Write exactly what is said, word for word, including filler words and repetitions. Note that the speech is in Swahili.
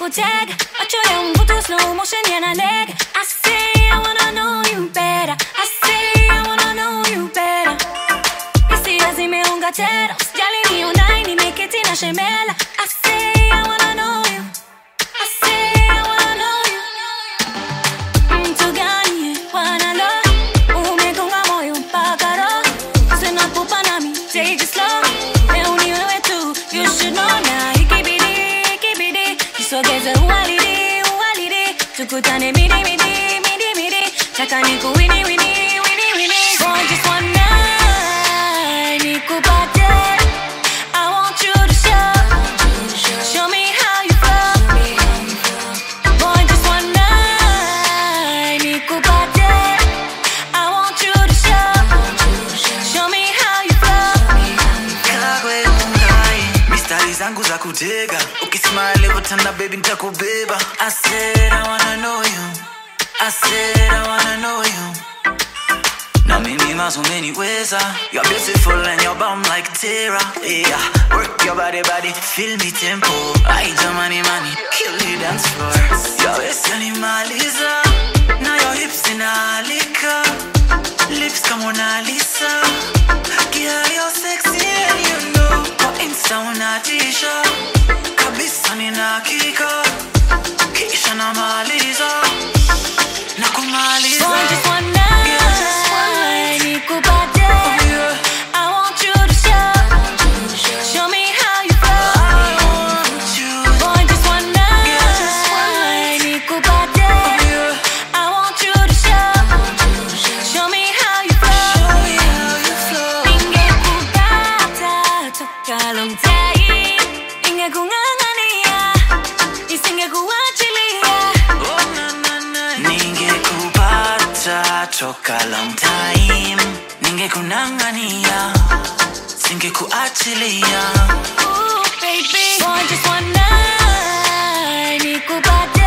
tag. Macho yangu photo slow motion yana neg. I say I wanna know you better. I say I wanna know you better. Hisia zimeunga tena. Usijali ni online nimeketi na shemela. I say I wanna know you. I say I wanna know you. Mtu gani wanna love? Umegonga moyo mpaka roho. Sina pupa nami, take it slow. Leo ni wewe tu, you should know now. Ikibidi, ikibidi, kisogeze uwalidi, uwalidi. Tukutane midi, midi, midi, midi. Taka niku wini, wini, wini, wini. Boy, just one night, nikupate. I want you to show, show me how you feel. Boy, just one night, nikupate. I want you to show, show me how you feel. Kagwe ungai, mistari zangu za kutega. Ukismile utanda baby nitakubeba. I said I wanna know you. I said I wanna know you. Na mimi mazo umeniweza. You're beautiful and you're bomb like Tara. Yeah, work your body body, feel me tempo. I jamani mani, kill the dance floor. Your waist yanimaliza, na your hips inalika. Lips kama Mona Lisa. Girl, you're sexy and you know. Kwa Insta unatisha, kabisa nina hakika. Kisha namaliza, na kumaliza. Boy, just one night, nikupate. I want you to show, show me how you feel. Boy, just one night, nikupate. I want you to show, show me how you feel. Ningekupata toka long time, ningekung'ang'ania, nisingekuachilia. Ningekupata toka long time, ningekunang'ania, singekuachilia. Ooh, baby, boy, just one night, nikupate.